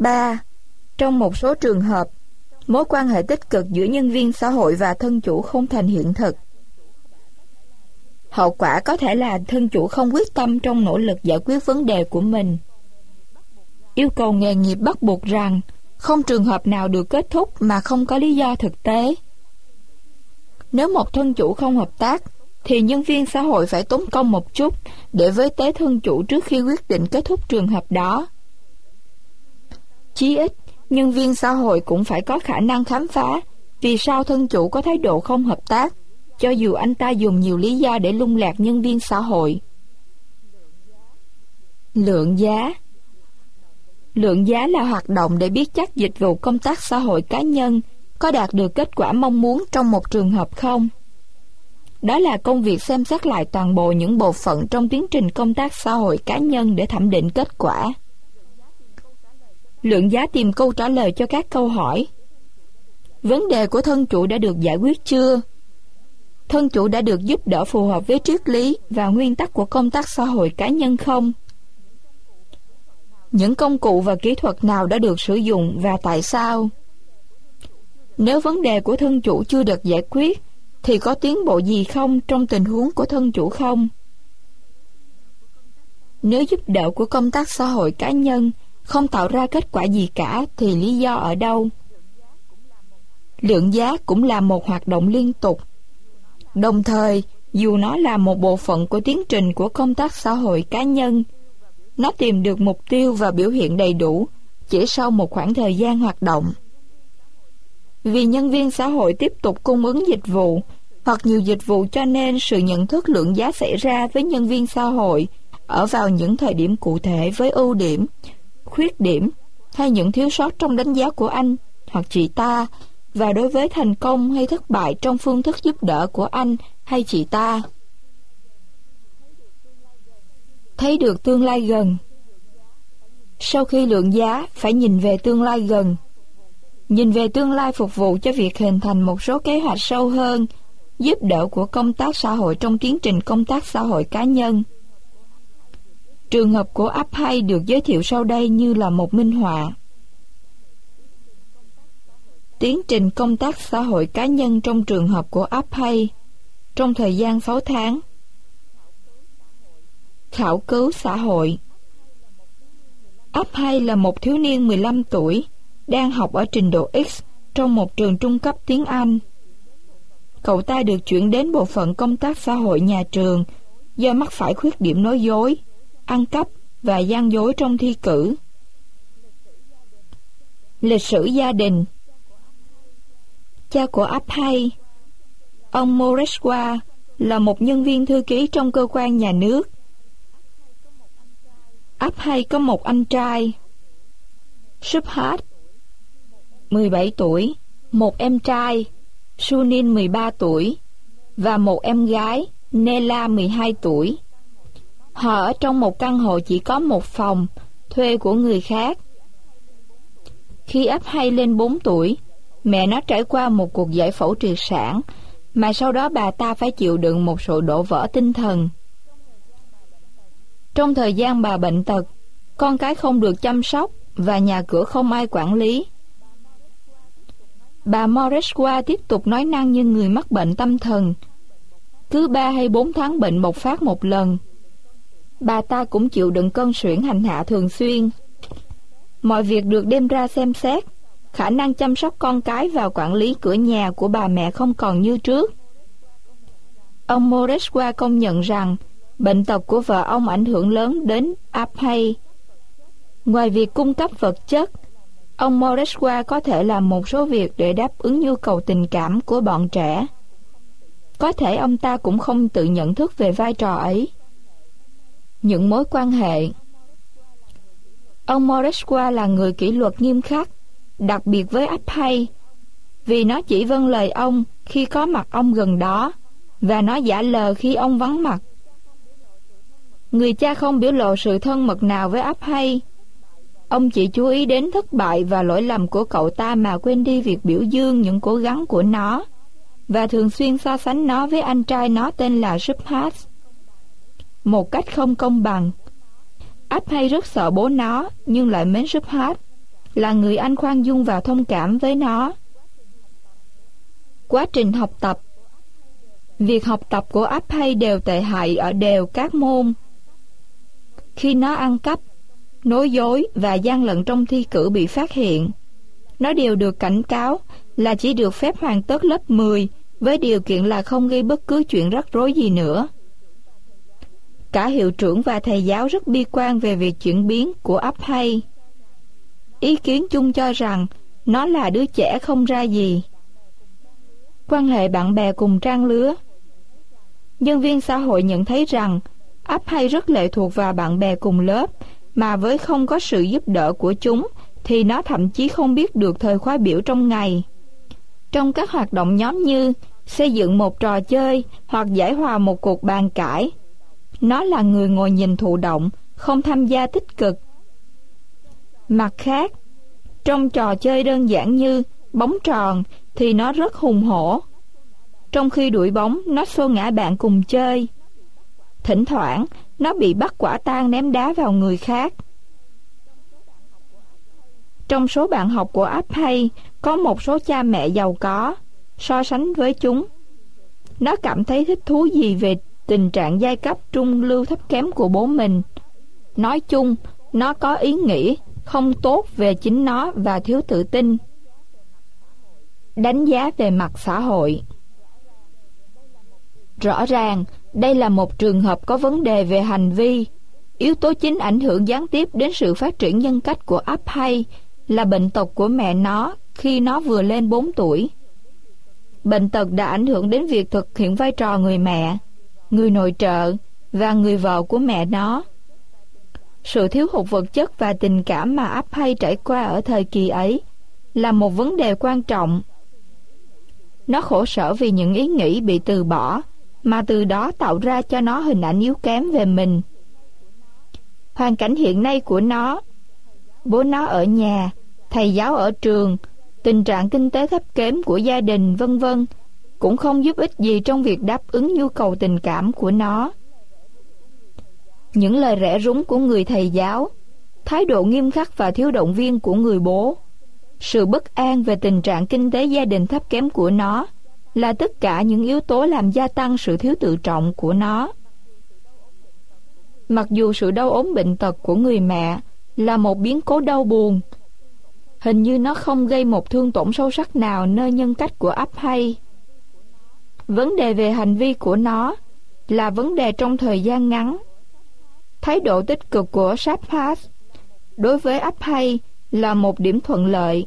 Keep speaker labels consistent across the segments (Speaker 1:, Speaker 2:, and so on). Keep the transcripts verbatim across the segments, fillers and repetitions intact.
Speaker 1: ba. Trong một số trường hợp, mối quan hệ tích cực giữa nhân viên xã hội và thân chủ không thành hiện thực. Hậu quả có thể là thân chủ không quyết tâm trong nỗ lực giải quyết vấn đề của mình. Yêu cầu nghề nghiệp bắt buộc rằng không trường hợp nào được kết thúc mà không có lý do thực tế. Nếu một thân chủ không hợp tác, thì nhân viên xã hội phải tốn công một chút để với tế thân chủ trước khi quyết định kết thúc trường hợp đó. Chí ít, nhân viên xã hội cũng phải có khả năng khám phá vì sao thân chủ có thái độ không hợp tác, cho dù anh ta dùng nhiều lý do để lung lạc nhân viên xã hội. Lượng giá. Lượng giá là hoạt động để biết chắc dịch vụ công tác xã hội cá nhân có đạt được kết quả mong muốn trong một trường hợp không. Đó là công việc xem xét lại toàn bộ những bộ phận trong tiến trình công tác xã hội cá nhân để thẩm định kết quả. Lượng giá tìm câu trả lời cho các câu hỏi. Vấn đề của thân chủ đã được giải quyết chưa? Thân chủ đã được giúp đỡ phù hợp với triết lý và nguyên tắc của công tác xã hội cá nhân không? Những công cụ và kỹ thuật nào đã được sử dụng và tại sao? Nếu vấn đề của thân chủ chưa được giải quyết, thì có tiến bộ gì không trong tình huống của thân chủ không? Nếu giúp đỡ của công tác xã hội cá nhân không tạo ra kết quả gì cả, thì lý do ở đâu? Lượng giá cũng là một hoạt động liên tục. Đồng thời, dù nó là một bộ phận của tiến trình của công tác xã hội cá nhân, nó tìm được mục tiêu và biểu hiện đầy đủ chỉ sau một khoảng thời gian hoạt động. Vì nhân viên xã hội tiếp tục cung ứng dịch vụ hoặc nhiều dịch vụ, cho nên sự nhận thức lượng giá xảy ra với nhân viên xã hội ở vào những thời điểm cụ thể với ưu điểm, khuyết điểm hay những thiếu sót trong đánh giá của anh hoặc chị ta, và đối với thành công hay thất bại trong phương thức giúp đỡ của anh hay chị ta. Thấy được tương lai gần. Sau khi lượng giá, phải nhìn về tương lai gần. Nhìn về tương lai phục vụ cho việc hình thành một số kế hoạch sâu hơn, giúp đỡ của công tác xã hội trong tiến trình công tác xã hội cá nhân. Trường hợp của áp hay được giới thiệu sau đây như là một minh họa. Tiến trình công tác xã hội cá nhân trong trường hợp của áp hay trong thời gian sáu tháng. Khảo cứu xã hội. áp hay là một thiếu niên mười lăm tuổi, đang học ở trình độ X trong một trường trung cấp tiếng Anh. Cậu ta được chuyển đến bộ phận công tác xã hội nhà trường do mắc phải khuyết điểm nói dối, ăn cắp và gian dối trong thi cử. Lịch sử gia đình. Cha của áp hay, ông Moreswa, là một nhân viên thư ký trong cơ quan nhà nước. áp hay có một anh trai, Subhat, mười bảy tuổi, một em trai, Sunin, mười ba tuổi, và một em gái, Nela, mười hai tuổi. Họ ở trong một căn hộ chỉ có một phòng, thuê của người khác. Khi áp hay lên bốn tuổi, mẹ nó trải qua một cuộc giải phẫu triệt sản, mà sau đó bà ta phải chịu đựng một sự đổ vỡ tinh thần. Trong thời gian bà bệnh tật, con cái không được chăm sóc và nhà cửa không ai quản lý. Bà Moreswa tiếp tục nói năng như người mắc bệnh tâm thần. Cứ ba hay bốn tháng bệnh bộc phát một lần. Bà ta cũng chịu đựng cơn suyễn hành hạ thường xuyên. Mọi việc được đem ra xem xét. Khả năng chăm sóc con cái và quản lý cửa nhà của bà mẹ không còn như trước. Ông Moreswa công nhận rằng bệnh tật của vợ ông ảnh hưởng lớn đến áp hay. Ngoài việc cung cấp vật chất, ông Moreswa có thể làm một số việc để đáp ứng nhu cầu tình cảm của bọn trẻ. Có thể ông ta cũng không tự nhận thức về vai trò ấy. Những mối quan hệ. Ông Moreswa là người kỷ luật nghiêm khắc, đặc biệt với áp hay, vì nó chỉ vâng lời ông khi có mặt ông gần đó, và nó giả lờ khi ông vắng mặt. Người cha không biểu lộ sự thân mật nào với áp hay. Ông chỉ chú ý đến thất bại và lỗi lầm của cậu ta mà quên đi việc biểu dương những cố gắng của nó, và thường xuyên so sánh nó với anh trai nó tên là Subhat. Một cách không công bằng. Áp hay rất sợ bố nó, nhưng lại mến Subhat. là người anh khoan dung và thông cảm với nó. Quá trình học tập. Việc học tập của áp hay đều tệ hại ở đều các môn. Khi nó ăn cắp, nói dối và gian lận trong thi cử bị phát hiện, nó đều được cảnh cáo là chỉ được phép hoàn tất lớp mười với điều kiện là không gây bất cứ chuyện rắc rối gì nữa. Cả hiệu trưởng và thầy giáo rất bi quan về việc chuyển biến của áp hay. Ý kiến chung cho rằng nó là đứa trẻ không ra gì. Quan hệ bạn bè cùng trang lứa. Nhân viên xã hội nhận thấy rằng áp hay rất lệ thuộc vào bạn bè cùng lớp, mà với không có sự giúp đỡ của chúng thì nó thậm chí không biết được thời khóa biểu trong ngày. Trong các hoạt động nhóm như xây dựng một trò chơi hoặc giải hòa một cuộc bàn cãi, nó là người ngồi nhìn thụ động, không tham gia tích cực. Mặt khác, trong trò chơi đơn giản như bóng tròn thì nó rất hùng hổ. Trong khi đuổi bóng, nó xô ngã bạn cùng chơi. Thỉnh thoảng, nó bị bắt quả tang ném đá vào người khác. Trong số bạn học của áp hay, có một số cha mẹ giàu có. So sánh với chúng, nó cảm thấy thích thú gì về tình trạng giai cấp trung lưu thấp kém của bố mình. Nói chung, nó có ý nghĩ không tốt về chính nó và thiếu tự tin. Đánh giá về mặt xã hội. Rõ ràng, đây là một trường hợp có vấn đề về hành vi. Yếu tố chính ảnh hưởng gián tiếp đến sự phát triển nhân cách của áp hay là bệnh tật của mẹ nó khi nó vừa lên bốn tuổi. Bệnh tật đã ảnh hưởng đến việc thực hiện vai trò người mẹ, người nội trợ và người vợ của mẹ nó. Sự thiếu hụt vật chất và tình cảm mà áp hay trải qua ở thời kỳ ấy là một vấn đề quan trọng. Nó khổ sở vì những ý nghĩ bị từ bỏ, mà từ đó tạo ra cho nó hình ảnh yếu kém về mình. Hoàn cảnh hiện nay của nó, bố nó ở nhà, thầy giáo ở trường, tình trạng kinh tế thấp kém của gia đình, vân vân, cũng không giúp ích gì trong việc đáp ứng nhu cầu tình cảm của nó. Những lời rẻ rúng của người thầy giáo, thái độ nghiêm khắc và thiếu động viên của người bố, sự bất an về tình trạng kinh tế gia đình thấp kém của nó là tất cả những yếu tố làm gia tăng sự thiếu tự trọng của nó. Mặc dù sự đau ốm bệnh tật của người mẹ là một biến cố đau buồn, hình như nó không gây một thương tổn sâu sắc nào nơi nhân cách của áp hay. Vấn đề về hành vi của nó là vấn đề trong thời gian ngắn. Thái độ tích cực của Shahbaz đối với áp hay là một điểm thuận lợi.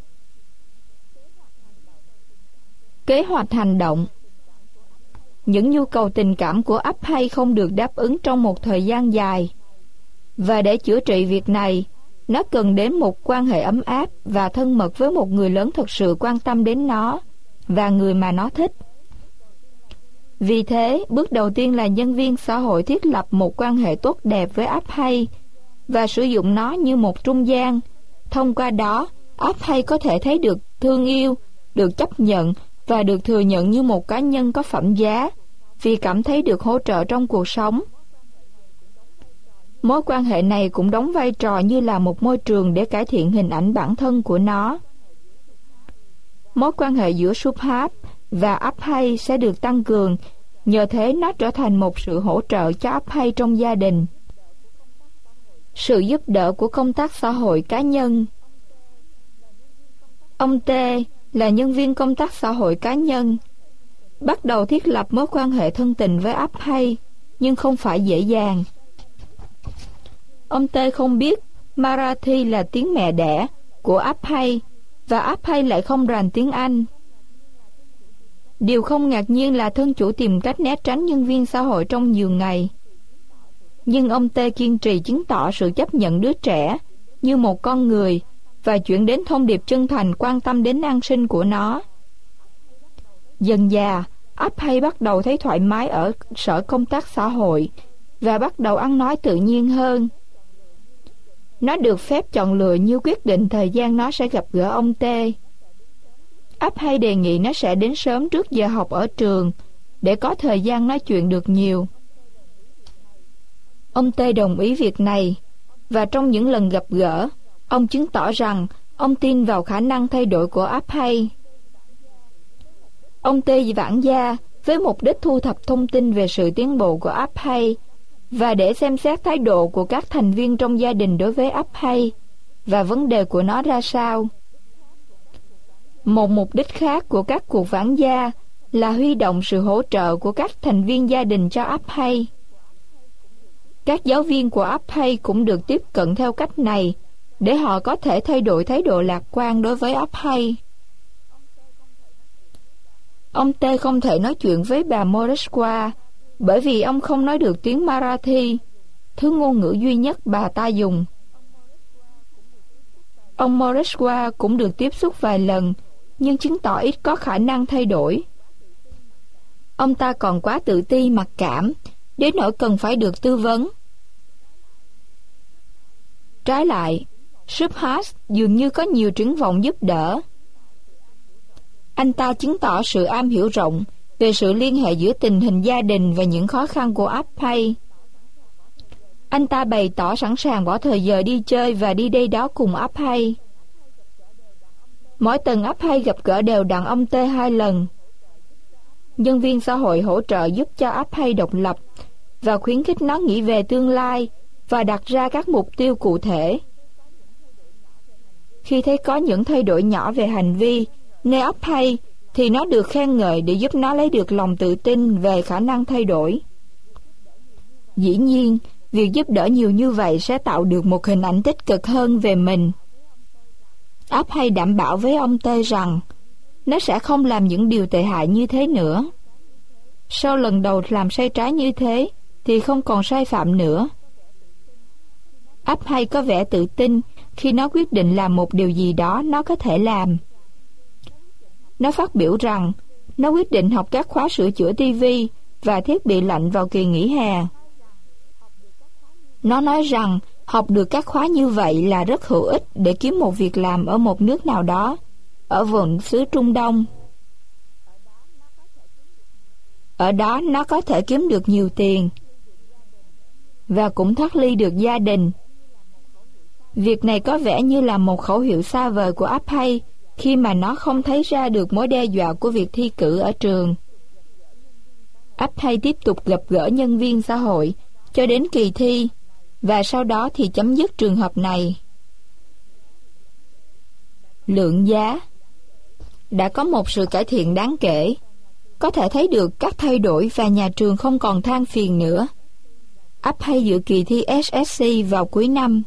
Speaker 1: Kế hoạch hành động. Những nhu cầu tình cảm của áp hay không được đáp ứng trong một thời gian dài, và để chữa trị việc này, nó cần đến một quan hệ ấm áp và thân mật với một người lớn thực sự quan tâm đến nó và người mà nó thích. Vì thế, bước đầu tiên là nhân viên xã hội thiết lập một quan hệ tốt đẹp với áp hay và sử dụng nó như một trung gian. Thông qua đó, áp hay có thể thấy được thương yêu, được chấp nhận và được thừa nhận như một cá nhân có phẩm giá vì cảm thấy được hỗ trợ trong cuộc sống. Mối quan hệ này cũng đóng vai trò như là một môi trường để cải thiện hình ảnh bản thân của nó. Mối quan hệ giữa Shubham và áp hay sẽ được tăng cường, nhờ thế nó trở thành một sự hỗ trợ cho áp hay trong gia đình. Sự giúp đỡ của công tác xã hội cá nhân. Ông T là nhân viên công tác xã hội cá nhân, bắt đầu thiết lập mối quan hệ thân tình với áp hay, nhưng không phải dễ dàng. Ông T không biết Marathi là tiếng mẹ đẻ của áp hay, và áp hay lại không rành tiếng Anh. Điều không ngạc nhiên là thân chủ tìm cách né tránh nhân viên xã hội trong nhiều ngày. Nhưng ông T kiên trì chứng tỏ sự chấp nhận đứa trẻ như một con người và chuyển đến thông điệp chân thành quan tâm đến an sinh của nó. Dần dà, áp hay bắt đầu thấy thoải mái ở sở công tác xã hội và bắt đầu ăn nói tự nhiên hơn. Nó được phép chọn lựa như quyết định thời gian nó sẽ gặp gỡ ông T. Áp hay đề nghị nó sẽ đến sớm trước giờ học ở trường để có thời gian nói chuyện được nhiều. Ông T đồng ý việc này, và trong những lần gặp gỡ, ông chứng tỏ rằng Ông tin vào khả năng thay đổi của áp hay. Ông T. Vãn Gia với mục đích thu thập thông tin về sự tiến bộ của áp hay và để xem xét thái độ của các thành viên trong gia đình đối với áp hay và vấn đề của nó ra sao. Một mục đích khác của các cuộc vãn gia là huy động sự hỗ trợ của các thành viên gia đình cho áp hay. Các giáo viên của áp hay cũng được tiếp cận theo cách này để họ có thể thay đổi thái độ lạc quan đối với áp hay. Ông T không thể nói chuyện với bà Moreshwar bởi vì ông không nói được tiếng Marathi, thứ ngôn ngữ duy nhất bà ta dùng. Ông Moreshwar cũng được tiếp xúc vài lần, nhưng chứng tỏ ít có khả năng thay đổi. Ông ta còn quá tự ti mặc cảm, đến nỗi cần phải được tư vấn. Trái lại, Subhas dường như có nhiều triển vọng giúp đỡ. Anh ta chứng tỏ sự am hiểu rộng về sự liên hệ giữa tình hình gia đình và những khó khăn của áp hay. Anh ta bày tỏ sẵn sàng bỏ thời giờ đi chơi và đi đây đó cùng áp hay. Mỗi tuần áp hay gặp gỡ đều đặn ông T hai lần. Nhân viên xã hội hỗ trợ giúp cho áp hay độc lập và khuyến khích nó nghĩ về tương lai và đặt ra các mục tiêu cụ thể. Khi thấy có những thay đổi nhỏ về hành vi nơi áp hay thì nó được khen ngợi để giúp nó lấy được lòng tự tin về khả năng thay đổi. Dĩ nhiên, việc giúp đỡ nhiều như vậy sẽ tạo được một hình ảnh tích cực hơn về mình. Áp hay đảm bảo với ông T rằng nó sẽ không làm những điều tệ hại như thế nữa. Sau lần đầu làm sai trái như thế thì không còn sai phạm nữa. Áp hay có vẻ tự tin khi nó quyết định làm một điều gì đó nó có thể làm. Nó phát biểu rằng nó quyết định học các khóa sửa chữa tivi và thiết bị lạnh vào kỳ nghỉ hè. Nó nói rằng học được các khóa như vậy là rất hữu ích để kiếm một việc làm ở một nước nào đó, ở vùng xứ Trung Đông. Ở đó nó có thể kiếm được nhiều tiền và cũng thoát ly được gia đình. Việc này có vẻ như là một khẩu hiệu xa vời của áp hay khi mà nó không thấy ra được mối đe dọa của việc thi cử ở trường. Áp hay tiếp tục gặp gỡ nhân viên xã hội cho đến kỳ thi và sau đó thì chấm dứt trường hợp này. Lượng giá. Đã có một sự cải thiện đáng kể. Có thể thấy được các thay đổi và nhà trường không còn than phiền nữa. Áp hay dự kỳ thi ét ét xê vào cuối năm.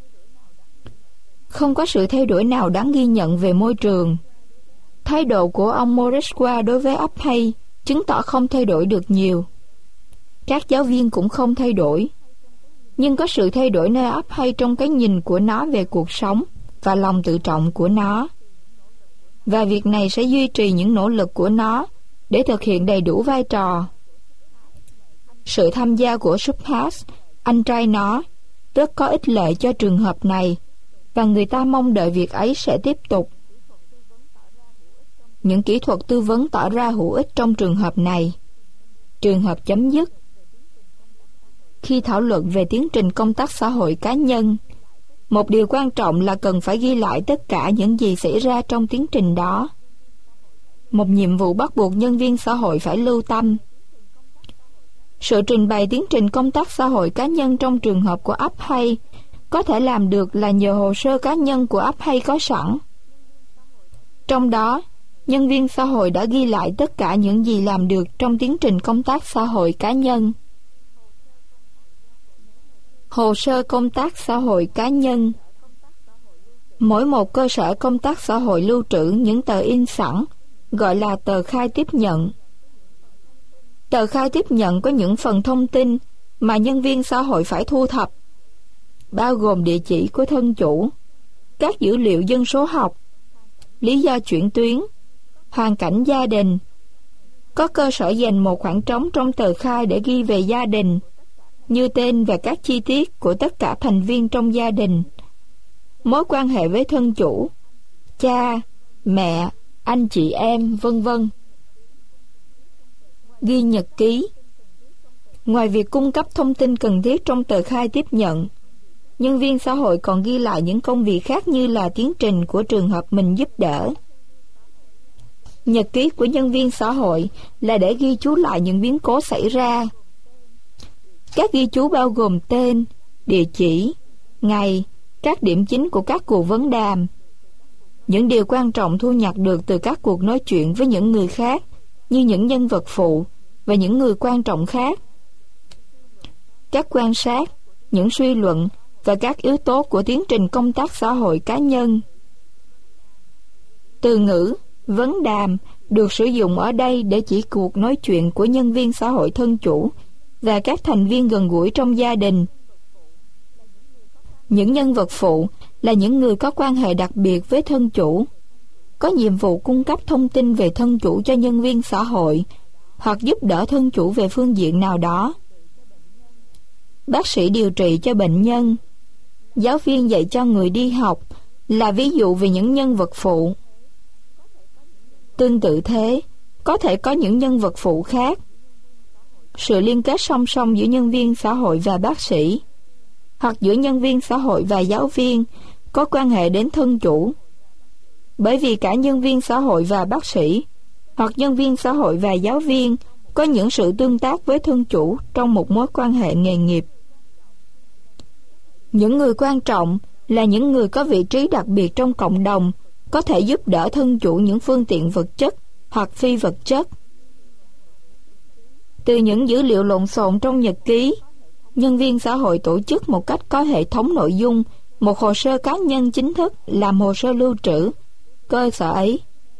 Speaker 1: Không có sự thay đổi nào đáng ghi nhận về môi trường. Thái độ của ông Moreshwar đối với áp hay chứng tỏ không thay đổi được nhiều. Các giáo viên cũng không thay đổi. Nhưng có sự thay đổi nơi áp hay trong cái nhìn của nó về cuộc sống và lòng tự trọng của nó. Và việc này sẽ duy trì những nỗ lực của nó để thực hiện đầy đủ vai trò. Sự tham gia của Subhas, anh trai nó, rất có ích lợi cho trường hợp này, và người ta mong đợi việc ấy sẽ tiếp tục. Những kỹ thuật tư vấn tỏ ra hữu ích trong trường hợp này. Trường hợp chấm dứt. Khi thảo luận về tiến trình công tác xã hội cá nhân, một điều quan trọng là cần phải ghi lại tất cả những gì xảy ra trong tiến trình đó. Một nhiệm vụ bắt buộc nhân viên xã hội phải lưu tâm. Sự trình bày tiến trình công tác xã hội cá nhân trong trường hợp của áp hay có thể làm được là nhờ hồ sơ cá nhân của áp hay có sẵn. Trong đó, nhân viên xã hội đã ghi lại tất cả những gì làm được trong tiến trình công tác xã hội cá nhân. Hồ sơ công tác xã hội cá nhân. Mỗi một cơ sở công tác xã hội lưu trữ những tờ in sẵn, gọi là tờ khai tiếp nhận. Tờ khai tiếp nhận có những phần thông tin mà nhân viên xã hội phải thu thập, bao gồm địa chỉ của thân chủ, các dữ liệu dân số học, lý do chuyển tuyến, hoàn cảnh gia đình. Có cơ sở dành một khoảng trống trong tờ khai để ghi về gia đình, như tên và các chi tiết của tất cả thành viên trong gia đình, mối quan hệ với thân chủ, cha, mẹ, anh chị em, vân vân. Ghi nhật ký. Ngoài việc cung cấp thông tin cần thiết trong tờ khai tiếp nhận, nhân viên xã hội còn ghi lại những công việc khác như là tiến trình của trường hợp mình giúp đỡ. Nhật ký của nhân viên xã hội là để ghi chú lại những biến cố xảy ra. Các ghi chú bao gồm tên, địa chỉ, ngày, các điểm chính của các cuộc vấn đàm, những điều quan trọng thu nhặt được từ các cuộc nói chuyện với những người khác, như những nhân vật phụ và những người quan trọng khác, các quan sát, những suy luận và các yếu tố của tiến trình công tác xã hội cá nhân. Từ ngữ vấn đàm được sử dụng ở đây để chỉ cuộc nói chuyện của nhân viên xã hội thân chủ và các thành viên gần gũi trong gia đình. Những nhân vật phụ là những người có quan hệ đặc biệt với thân chủ, có nhiệm vụ cung cấp thông tin về thân chủ cho nhân viên xã hội hoặc giúp đỡ thân chủ về phương diện nào đó. Bác sĩ điều trị cho bệnh nhân, giáo viên dạy cho người đi học là ví dụ về những nhân vật phụ. Tương tự thế, có thể có những nhân vật phụ khác. Sự liên kết song song giữa nhân viên xã hội và bác sĩ, hoặc giữa nhân viên xã hội và giáo viên, có quan hệ đến thân chủ. Bởi vì cả nhân viên xã hội và bác sĩ, hoặc nhân viên xã hội và giáo viên, có những sự tương tác với thân chủ trong một mối quan hệ nghề nghiệp. Những người quan trọng là những người có vị trí đặc biệt trong cộng đồng, có thể giúp đỡ thân chủ những phương tiện vật chất hoặc phi vật chất. Từ những dữ liệu lộn xộn trong nhật ký, nhân viên xã hội tổ chức một cách có hệ thống nội dung một hồ sơ cá nhân chính thức làm hồ sơ lưu trữ cơ sở ấy.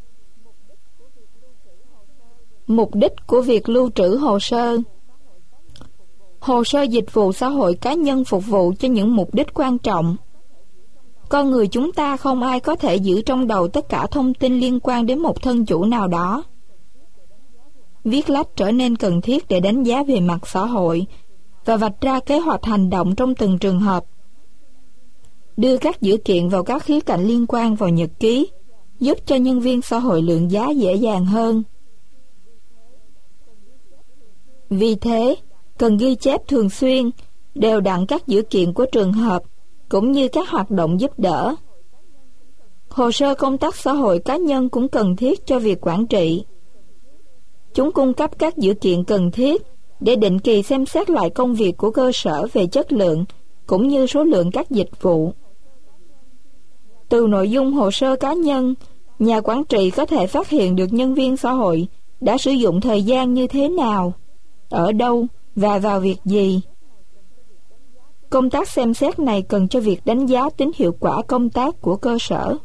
Speaker 1: Mục đích của việc lưu trữ hồ sơ: hồ sơ dịch vụ xã hội cá nhân phục vụ cho những mục đích quan trọng. Con người chúng ta không ai có thể giữ trong đầu tất cả thông tin liên quan đến một thân chủ nào đó. Viết lách trở nên cần thiết để đánh giá về mặt xã hội và vạch ra kế hoạch hành động trong từng trường hợp. Đưa các dữ kiện vào các khía cạnh liên quan vào nhật ký giúp cho nhân viên xã hội lượng giá dễ dàng hơn. Vì thế, cần ghi chép thường xuyên, đều đặn các dữ kiện của trường hợp cũng như các hoạt động giúp đỡ. Hồ sơ công tác xã hội cá nhân cũng cần thiết cho việc quản trị. Chúng cung cấp các dữ kiện cần thiết để định kỳ xem xét lại công việc của cơ sở về chất lượng cũng như số lượng các dịch vụ. Từ nội dung hồ sơ cá nhân, nhà quản trị có thể phát hiện được nhân viên xã hội đã sử dụng thời gian như thế nào, ở đâu và vào việc gì. Công tác xem xét này cần cho việc đánh giá tính hiệu quả công tác của cơ sở.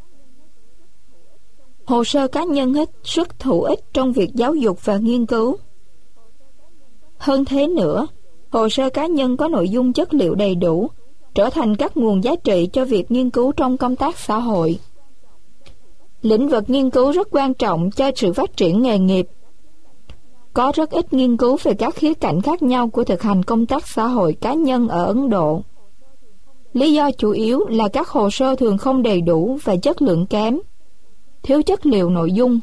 Speaker 1: Hồ sơ cá nhân hết sức hữu ích trong việc giáo dục và nghiên cứu. Hơn thế nữa, hồ sơ cá nhân có nội dung chất liệu đầy đủ, trở thành các nguồn giá trị cho việc nghiên cứu trong công tác xã hội. Lĩnh vực nghiên cứu rất quan trọng cho sự phát triển nghề nghiệp. Có rất ít nghiên cứu về các khía cạnh khác nhau của thực hành công tác xã hội cá nhân ở Ấn Độ. Lý do chủ yếu là các hồ sơ thường không đầy đủ và chất lượng kém, thiếu chất liệu nội dung.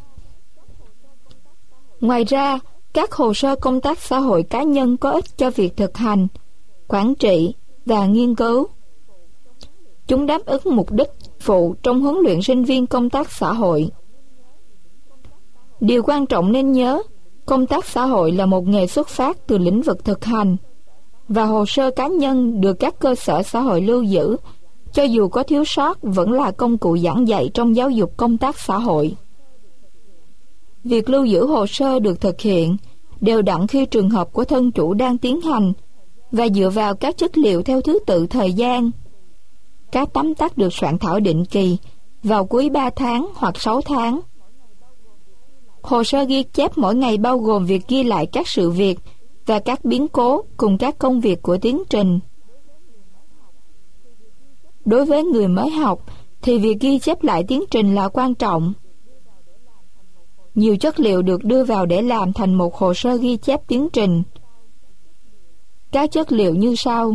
Speaker 1: Ngoài ra, các hồ sơ công tác xã hội cá nhân có ích cho việc thực hành, quản trị và nghiên cứu. Chúng đáp ứng mục đích phụ trong huấn luyện sinh viên công tác xã hội. Điều quan trọng nên nhớ, công tác xã hội là một nghề xuất phát từ lĩnh vực thực hành, và hồ sơ cá nhân được các cơ sở xã hội lưu giữ, cho dù có thiếu sót, vẫn là công cụ giảng dạy trong giáo dục công tác xã hội. Việc lưu giữ hồ sơ được thực hiện đều đặn khi trường hợp của thân chủ đang tiến hành và dựa vào các chất liệu theo thứ tự thời gian. Các tóm tắt được soạn thảo định kỳ vào cuối ba tháng hoặc sáu tháng. Hồ sơ ghi chép mỗi ngày bao gồm việc ghi lại các sự việc và các biến cố cùng các công việc của tiến trình. Đối với người mới học thì việc ghi chép lại tiến trình là quan trọng. Nhiều chất liệu được đưa vào để làm thành một hồ sơ ghi chép tiến trình. Các chất liệu như sau.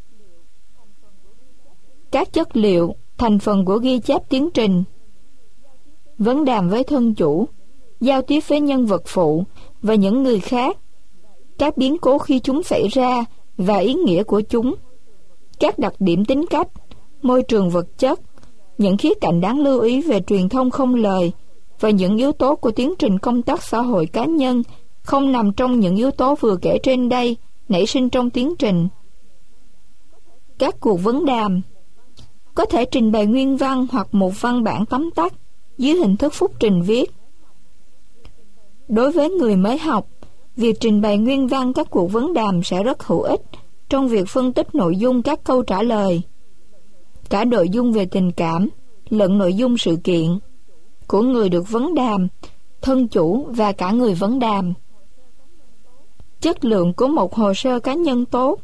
Speaker 1: Các chất liệu, thành phần của ghi chép tiến trình: vấn đàm với thân chủ, giao tiếp với nhân vật phụ và những người khác, các biến cố khi chúng xảy ra và ý nghĩa của chúng, các đặc điểm tính cách, môi trường vật chất, những khía cạnh đáng lưu ý về truyền thông không lời và những yếu tố của tiến trình công tác xã hội cá nhân không nằm trong những yếu tố vừa kể trên đây nảy sinh trong tiến trình. Các cuộc vấn đàm có thể trình bày nguyên văn hoặc một văn bản tóm tắt dưới hình thức phúc trình viết. Đối với người mới học, việc trình bày nguyên văn các cuộc vấn đàm sẽ rất hữu ích trong việc phân tích nội dung các câu trả lời, cả nội dung về tình cảm lẫn nội dung sự kiện của người được vấn đàm, thân chủ và cả người vấn đàm. Chất lượng của một hồ sơ cá nhân tốt.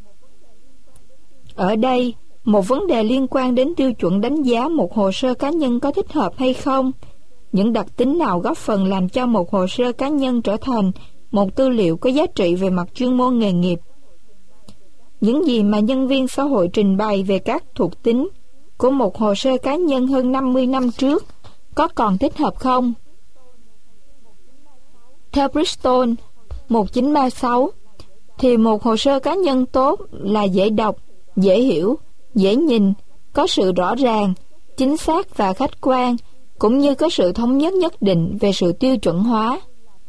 Speaker 1: Ở đây, một vấn đề liên quan đến tiêu chuẩn đánh giá một hồ sơ cá nhân có thích hợp hay không, những đặc tính nào góp phần làm cho một hồ sơ cá nhân trở thành một tư liệu có giá trị về mặt chuyên môn nghề nghiệp. Những gì mà nhân viên xã hội trình bày về các thuộc tính của một hồ sơ cá nhân hơn năm mươi năm trước có còn thích hợp không? Theo Bristol một nghìn chín trăm ba mươi sáu, thì một hồ sơ cá nhân tốt là dễ đọc, dễ hiểu, dễ nhìn, có sự rõ ràng, chính xác và khách quan, cũng như có sự thống nhất nhất định về sự tiêu chuẩn hóa.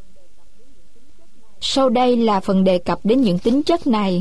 Speaker 1: Sau đây là phần đề cập đến những tính chất này.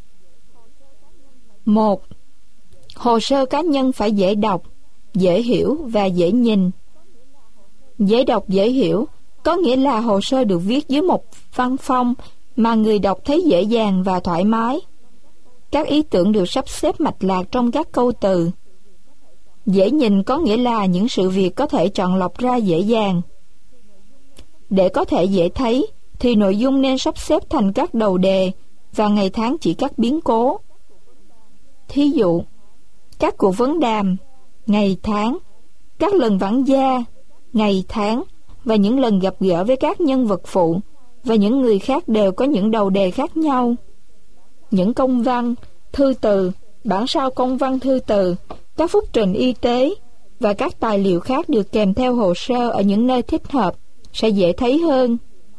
Speaker 1: một. Hồ sơ cá nhân phải dễ đọc, dễ hiểu và dễ nhìn. Dễ đọc dễ hiểu có nghĩa là hồ sơ được viết dưới một văn phong mà người đọc thấy dễ dàng và thoải mái. Các ý tưởng được sắp xếp mạch lạc trong các câu từ. Dễ nhìn có nghĩa là những sự việc có thể chọn lọc ra dễ dàng. Để có thể dễ thấy thì nội dung nên sắp xếp thành các đầu đề và ngày tháng chỉ các biến cố. Thí dụ, các cuộc vấn đàm, ngày tháng, các lần vãng gia, ngày tháng và những lần gặp gỡ với các nhân vật phụ và những người khác đều có những đầu đề khác nhau. Những công văn, thư từ, bản sao công văn thư từ, các phúc trình y tế và các tài liệu khác được kèm theo hồ sơ ở những nơi thích hợp sẽ dễ thấy hơn.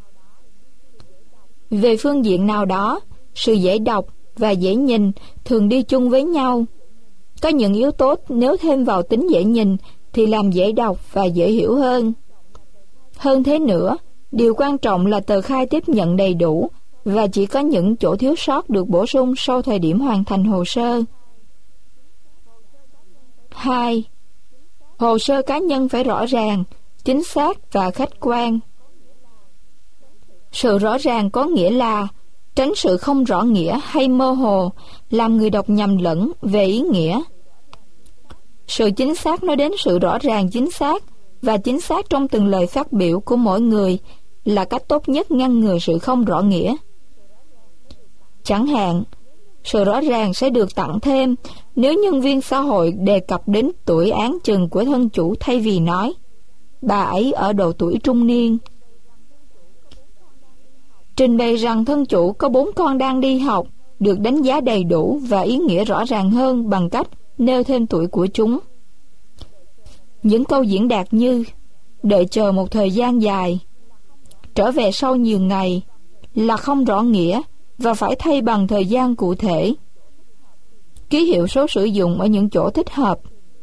Speaker 1: Về phương diện nào đó, sự dễ đọc và dễ nhìn thường đi chung với nhau. Có những yếu tố nếu thêm vào tính dễ nhìn thì làm dễ đọc và dễ hiểu hơn. Hơn thế nữa, điều quan trọng là tờ khai tiếp nhận đầy đủ và chỉ có những chỗ thiếu sót được bổ sung sau thời điểm hoàn thành hồ sơ. hai. Hồ sơ cá nhân phải rõ ràng, chính xác và khách quan. Sự rõ ràng có nghĩa là tránh sự không rõ nghĩa hay mơ hồ, làm người đọc nhầm lẫn về ý nghĩa. Sự chính xác nói đến sự rõ ràng chính xác và chính xác trong từng lời phát biểu của mỗi người là cách tốt nhất ngăn ngừa sự không rõ nghĩa. Chẳng hạn, sự rõ ràng sẽ được tặng thêm nếu nhân viên xã hội đề cập đến tuổi án chừng của thân chủ thay vì nói bà ấy ở độ tuổi trung niên. Trình bày rằng thân chủ có bốn con đang đi học được đánh giá đầy đủ và ý nghĩa rõ ràng hơn bằng cách nêu thêm tuổi của chúng. Những câu diễn đạt như đợi chờ một thời gian dài, trở về sau nhiều ngày là không rõ nghĩa và phải thay bằng thời gian cụ thể. Ký hiệu số sử dụng ở những chỗ thích hợp.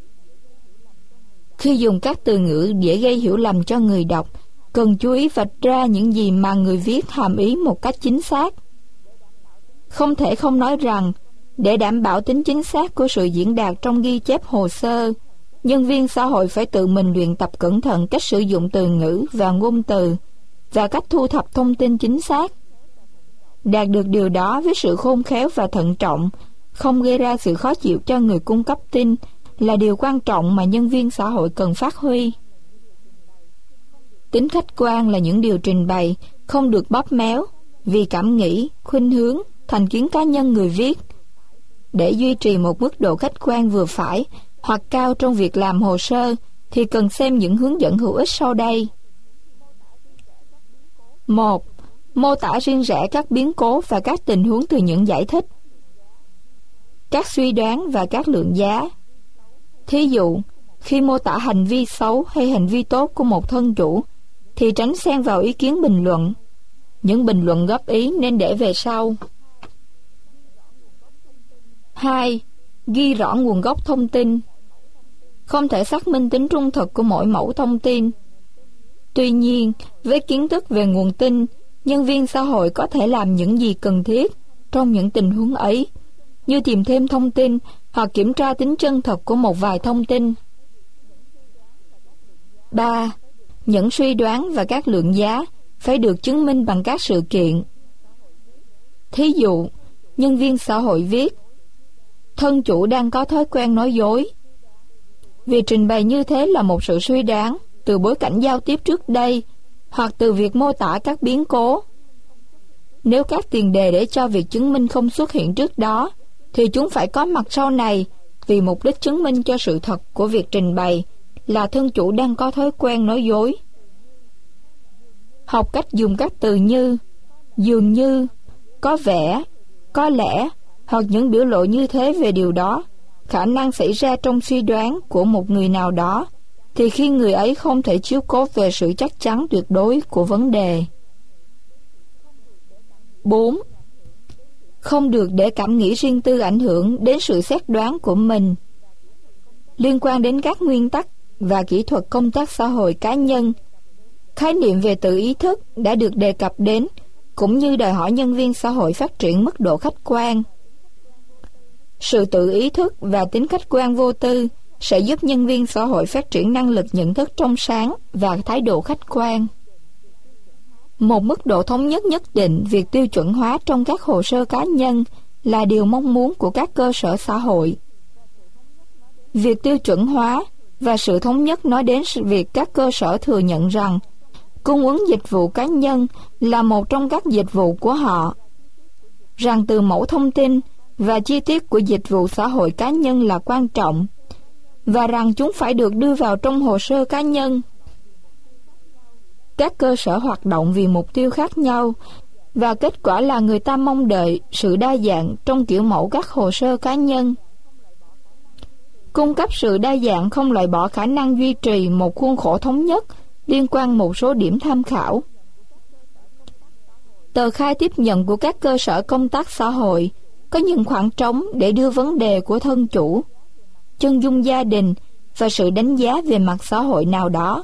Speaker 1: Khi dùng các từ ngữ dễ gây hiểu lầm cho người đọc, cần chú ý vạch ra những gì mà người viết hàm ý một cách chính xác. Không thể không nói rằng, để đảm bảo tính chính xác của sự diễn đạt trong ghi chép hồ sơ, nhân viên xã hội phải tự mình luyện tập cẩn thận cách sử dụng từ ngữ và ngôn từ và cách thu thập thông tin chính xác. Đạt được điều đó với sự khôn khéo và thận trọng, không gây ra sự khó chịu cho người cung cấp tin, là điều quan trọng mà nhân viên xã hội cần phát huy. Tính khách quan là những điều trình bày không được bóp méo vì cảm nghĩ, khuynh hướng, thành kiến cá nhân người viết. Để duy trì một mức độ khách quan vừa phải hoặc cao trong việc làm hồ sơ thì cần xem những hướng dẫn hữu ích sau đây. một. Mô tả riêng rẽ các biến cố và các tình huống từ những giải thích, các suy đoán và các lượng giá. Thí dụ, khi mô tả hành vi xấu hay hành vi tốt của một thân chủ thì tránh xen vào ý kiến bình luận. Những bình luận góp ý nên để về sau. hai. ghi rõ nguồn gốc thông tin, không thể xác minh tính trung thực của mỗi mẫu thông tin. Tuy nhiên, với kiến thức về nguồn tin, nhân viên xã hội có thể làm những gì cần thiết trong những tình huống ấy, như tìm thêm thông tin hoặc kiểm tra tính chân thật của một vài thông tin. ba. Những suy đoán và các lượng giá phải được chứng minh bằng các sự kiện. Thí dụ, nhân viên xã hội viết: thân chủ đang có thói quen nói dối. Việc trình bày như thế là một sự suy đoán từ bối cảnh giao tiếp trước đây hoặc từ việc mô tả các biến cố. Nếu các tiền đề để cho việc chứng minh không xuất hiện trước đó, thì chúng phải có mặt sau này vì mục đích chứng minh cho sự thật của việc trình bày là thân chủ đang có thói quen nói dối. Học cách dùng các từ như dường như, có vẻ, có lẽ hoặc những biểu lộ như thế về điều đó khả năng xảy ra trong suy đoán của một người nào đó, thì khi người ấy không thể chiếu cố về sự chắc chắn tuyệt đối của vấn đề. bốn. Không được để cảm nghĩ riêng tư ảnh hưởng đến sự xét đoán của mình. Liên quan đến các nguyên tắc và kỹ thuật công tác xã hội cá nhân, khái niệm về tự ý thức đã được đề cập đến, cũng như đòi hỏi nhân viên xã hội phát triển mức độ khách quan. Sự tự ý thức và tính khách quan vô tư sẽ giúp nhân viên xã hội phát triển năng lực nhận thức trong sáng và thái độ khách quan. Một mức độ thống nhất nhất định việc tiêu chuẩn hóa trong các hồ sơ cá nhân là điều mong muốn của các cơ sở xã hội. Việc tiêu chuẩn hóa và sự thống nhất nói đến việc các cơ sở thừa nhận rằng cung ứng dịch vụ cá nhân là một trong các dịch vụ của họ, rằng từ mẫu thông tin và chi tiết của dịch vụ xã hội cá nhân là quan trọng, và rằng chúng phải được đưa vào trong hồ sơ cá nhân. Các cơ sở hoạt động vì mục tiêu khác nhau, và kết quả là người ta mong đợi sự đa dạng trong kiểu mẫu các hồ sơ cá nhân. Cung cấp sự đa dạng không loại bỏ khả năng duy trì một khuôn khổ thống nhất liên quan một số điểm tham khảo. Tờ khai tiếp nhận của các cơ sở công tác xã hội có những khoảng trống để đưa vấn đề của thân chủ, chân dung gia đình và sự đánh giá về mặt xã hội nào đó.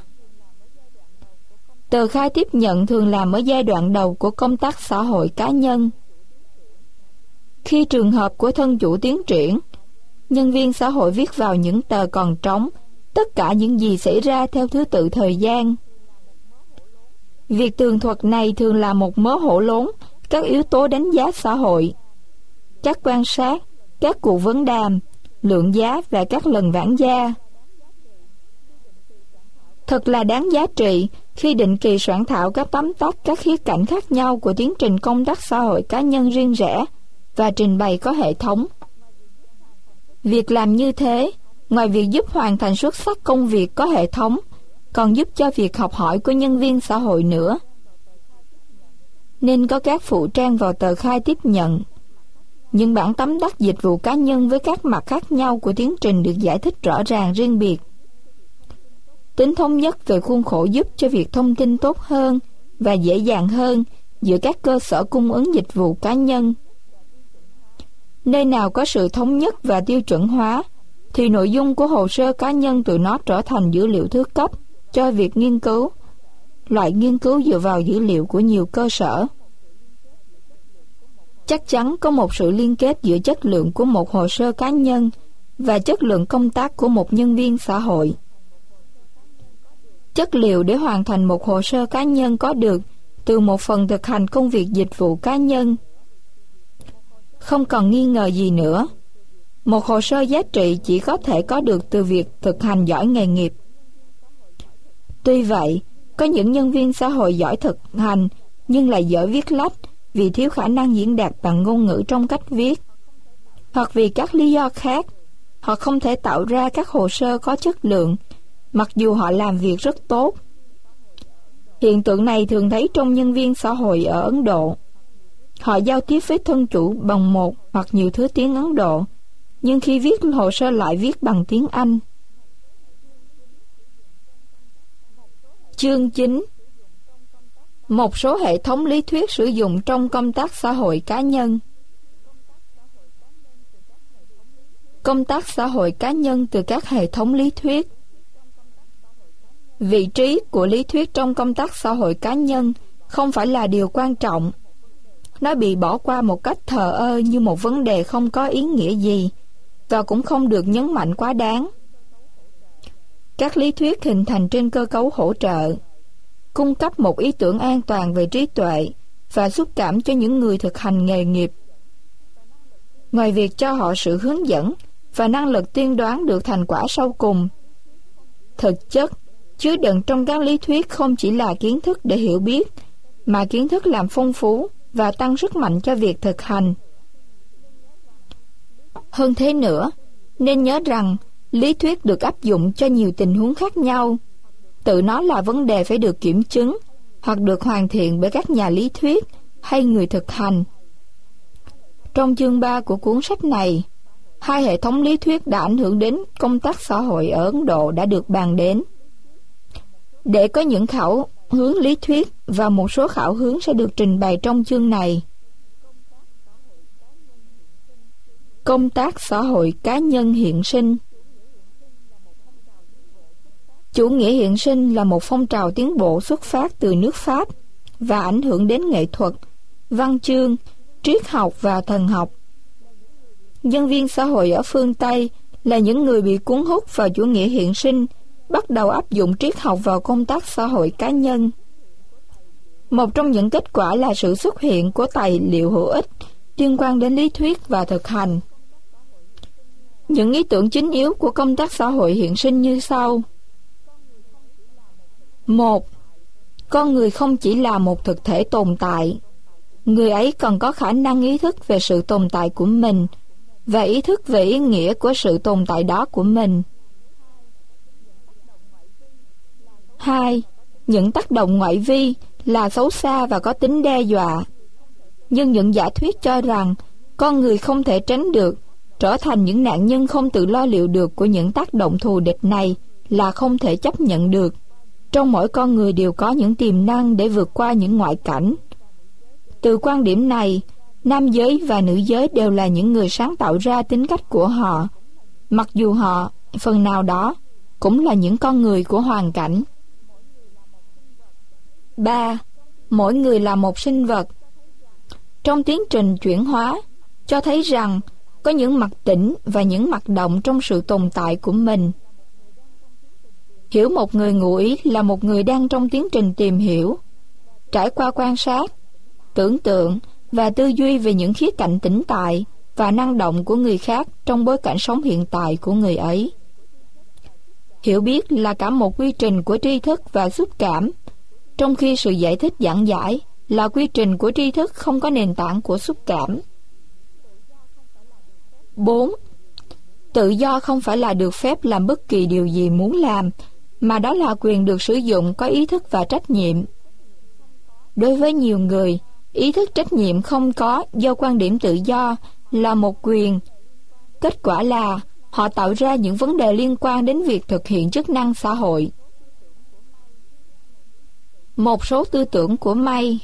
Speaker 1: Tờ khai tiếp nhận thường làm ở giai đoạn đầu của công tác xã hội cá nhân. Khi trường hợp của thân chủ tiến triển, nhân viên xã hội viết vào những tờ còn trống tất cả những gì xảy ra theo thứ tự thời gian. Việc tường thuật này thường là một mớ hổ lốn các yếu tố đánh giá xã hội, các quan sát, các cuộc vấn đàm, lượng giá và các lần vãn gia. Thật là đáng giá trị khi định kỳ soạn thảo các tóm tắt các khía cạnh khác nhau của tiến trình công tác xã hội cá nhân riêng rẽ và trình bày có hệ thống. Việc làm như thế, ngoài việc giúp hoàn thành xuất sắc công việc có hệ thống, còn giúp cho việc học hỏi của nhân viên xã hội nữa. Nên có các phụ trang vào tờ khai tiếp nhận. Những bản tóm tắt dịch vụ cá nhân với các mặt khác nhau của tiến trình được giải thích rõ ràng riêng biệt. Tính thống nhất về khuôn khổ giúp cho việc thông tin tốt hơn và dễ dàng hơn giữa các cơ sở cung ứng dịch vụ cá nhân. Nơi nào có sự thống nhất và tiêu chuẩn hóa, thì nội dung của hồ sơ cá nhân từ nó trở thành dữ liệu thứ cấp cho việc nghiên cứu, loại nghiên cứu dựa vào dữ liệu của nhiều cơ sở. Chắc chắn có một sự liên kết giữa chất lượng của một hồ sơ cá nhân và chất lượng công tác của một nhân viên xã hội. Chất liệu để hoàn thành một hồ sơ cá nhân có được từ một phần thực hành công việc dịch vụ cá nhân. Không còn nghi ngờ gì nữa, một hồ sơ giá trị chỉ có thể có được từ việc thực hành giỏi nghề nghiệp. Tuy vậy, có những nhân viên xã hội giỏi thực hành nhưng lại dở viết lách vì thiếu khả năng diễn đạt bằng ngôn ngữ trong cách viết, hoặc vì các lý do khác, họ không thể tạo ra các hồ sơ có chất lượng, mặc dù họ làm việc rất tốt. Hiện tượng này thường thấy trong nhân viên xã hội ở Ấn Độ. Họ giao tiếp với thân chủ bằng một hoặc nhiều thứ tiếng Ấn Độ, nhưng khi viết hồ sơ lại viết bằng tiếng Anh. Chương chín. Một số hệ thống lý thuyết sử dụng trong công tác xã hội cá nhân. Công tác xã hội cá nhân từ các hệ thống lý thuyết. Vị trí của lý thuyết trong công tác xã hội cá nhân không phải là điều quan trọng. Nó bị bỏ qua một cách thờ ơ như một vấn đề không có ý nghĩa gì, và cũng không được nhấn mạnh quá đáng. Các lý thuyết hình thành trên cơ cấu hỗ trợ, cung cấp một ý tưởng an toàn về trí tuệ và xúc cảm cho những người thực hành nghề nghiệp. Ngoài việc cho họ sự hướng dẫn và năng lực tiên đoán được thành quả sau cùng, thực chất chứa đựng trong các lý thuyết không chỉ là kiến thức để hiểu biết, mà kiến thức làm phong phú và tăng sức mạnh cho việc thực hành. Hơn thế nữa, nên nhớ rằng lý thuyết được áp dụng cho nhiều tình huống khác nhau. Tự nó là vấn đề phải được kiểm chứng hoặc được hoàn thiện bởi các nhà lý thuyết hay người thực hành. Trong chương ba của cuốn sách này, hai hệ thống lý thuyết đã ảnh hưởng đến công tác xã hội ở Ấn Độ đã được bàn đến. Để có những khảo hướng lý thuyết và một số khảo hướng sẽ được trình bày trong chương này. Công tác xã hội cá nhân hiện sinh. Chủ nghĩa hiện sinh là một phong trào tiến bộ xuất phát từ nước Pháp và ảnh hưởng đến nghệ thuật, văn chương, triết học và thần học. Nhân viên xã hội ở phương Tây là những người bị cuốn hút vào chủ nghĩa hiện sinh, bắt đầu áp dụng triết học vào công tác xã hội cá nhân. Một trong những kết quả là sự xuất hiện của tài liệu hữu ích liên quan đến lý thuyết và thực hành. Những ý tưởng chính yếu của công tác xã hội hiện sinh như sau. Một. Con người không chỉ là một thực thể tồn tại. Người ấy còn có khả năng ý thức về sự tồn tại của mình và ý thức về ý nghĩa của sự tồn tại đó của mình. Hai. Những tác động ngoại vi là xấu xa và có tính đe dọa. Nhưng những giả thuyết cho rằng con người không thể tránh được trở thành những nạn nhân không tự lo liệu được của những tác động thù địch này là không thể chấp nhận được. Trong mỗi con người đều có những tiềm năng để vượt qua những ngoại cảnh. Từ quan điểm này, nam giới và nữ giới đều là những người sáng tạo ra tính cách của họ, mặc dù họ, phần nào đó, cũng là những con người của hoàn cảnh. Ba. Mỗi người là một sinh vật. Trong tiến trình chuyển hóa, cho thấy rằng có những mặt tĩnh và những mặt động trong sự tồn tại của mình. Hiểu một người ngụ ý là một người đang trong tiến trình tìm hiểu, trải qua quan sát, tưởng tượng và tư duy về những khía cạnh tĩnh tại và năng động của người khác trong bối cảnh sống hiện tại của người ấy. Hiểu biết là cả một quy trình của tri thức và xúc cảm, trong khi sự giải thích giảng giải là quy trình của tri thức không có nền tảng của xúc cảm. Bốn. Tự do không phải là được phép làm bất kỳ điều gì muốn làm, mà đó là quyền được sử dụng có ý thức và trách nhiệm. Đối với nhiều người, ý thức trách nhiệm không có do quan điểm tự do là một quyền. Kết quả là họ tạo ra những vấn đề liên quan đến việc thực hiện chức năng xã hội. Một số tư tưởng của May.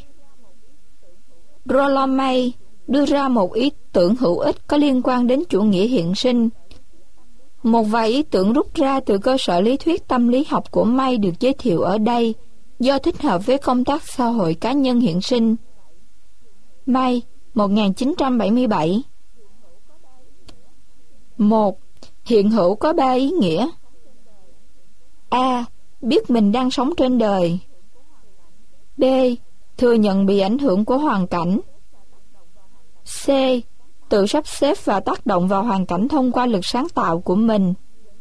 Speaker 1: Rollo May đưa ra một ý tưởng hữu ích có liên quan đến chủ nghĩa hiện sinh. Một vài ý tưởng rút ra từ cơ sở lý thuyết tâm lý học của May được giới thiệu ở đây do thích hợp với công tác xã hội cá nhân hiện sinh. May, một nghìn chín trăm bảy mươi bảy. Một. Hiện hữu có ba ý nghĩa. A. Biết mình đang sống trên đời. B. Thừa nhận bị ảnh hưởng của hoàn cảnh. C. Tự sắp xếp và tác động vào hoàn cảnh thông qua lực sáng tạo của mình.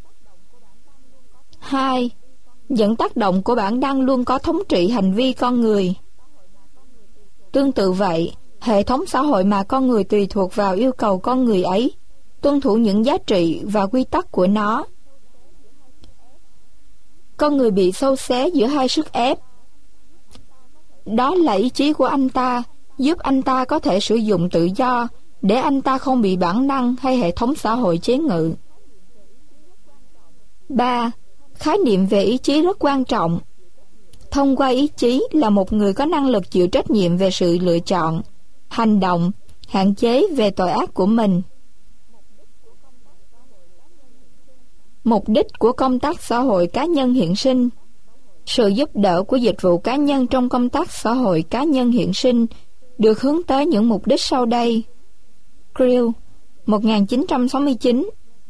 Speaker 1: Hai. Những tác động của bản năng luôn có thống trị hành vi con người. Tương tự vậy, hệ thống xã hội mà con người tùy thuộc vào yêu cầu con người ấy tuân thủ những giá trị và quy tắc của nó. Con người bị xâu xé giữa hai sức ép. Đó là ý chí của anh ta, giúp anh ta có thể sử dụng tự do, để anh ta không bị bản năng hay hệ thống xã hội chế ngự. Ba. Khái niệm về ý chí rất quan trọng. Thông qua ý chí là một người có năng lực chịu trách nhiệm về sự lựa chọn, hành động, hạn chế về tội ác của mình. Mục đích của công tác xã hội cá nhân hiện sinh. Sự giúp đỡ của dịch vụ cá nhân trong công tác xã hội cá nhân hiện sinh được hướng tới những mục đích sau đây. Creel, một nghìn chín trăm sáu mươi chín.